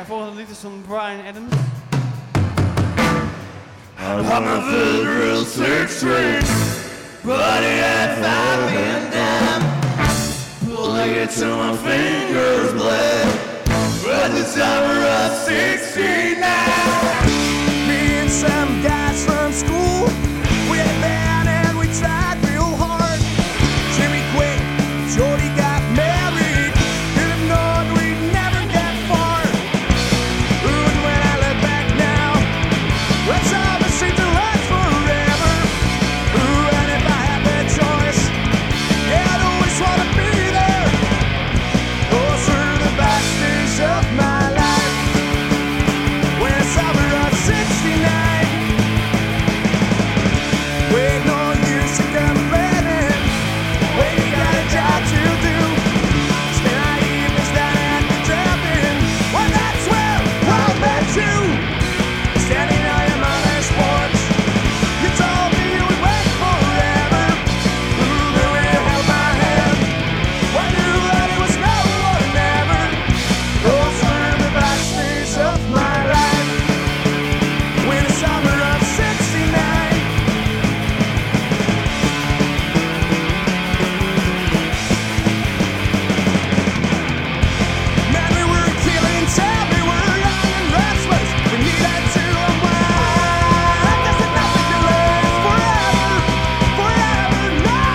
Volgende lied is van Bryan Adams. I'm a federal six string, but it had 5 and down. Pulling it till my fingers bled. At the summer of 69. Me and some guys from school, we had a band and we tried real hard. Jimmy quit, Jody got married. Didn't have known we'd never get far. Ooh, and when I look back now, let's all the seem to last forever. Ooh, and if I had the choice, yeah, I'd always want to be there. Oh, through the best days of my life, when it's summer of 69. Wait, no use in complaining when you got a job to do. Spend our evenings down at the drive-in. Well, that's where I met you. Standing on your mother's porch, you told me you would wait forever. Ooh, the way you held my hand, I knew that it was now or never. Those were the best days of my life, when the summer of 69. Man, we were killing time, we were young and restless. We needed to unwind. There's nothing to last forever, forever, no.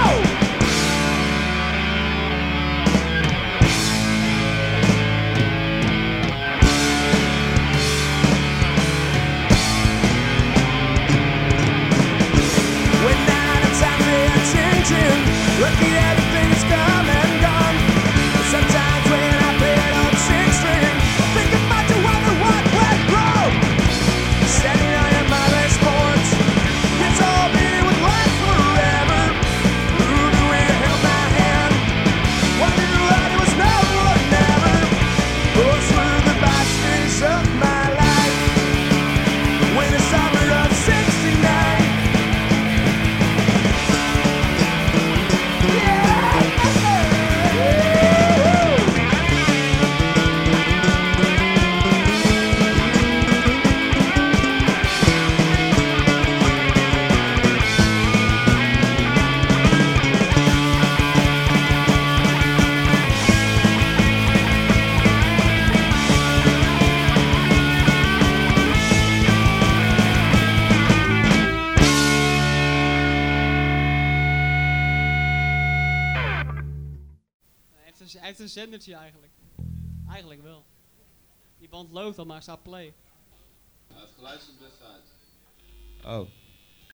When night and time they are changing, lucky everything is come and gone. Sometimes when I play an old six string, I think about you, wonder what went wrong. Standing on your mother's porch, you told me it would last forever. Ooh, the way you held my hand, I knew that it was now or never. Those were the best days of my life, when the summer of 69. Hij heeft een zendertje eigenlijk. Eigenlijk wel. Die band loopt al, maar staat play. Nou, het geluid is het best uit. Oh.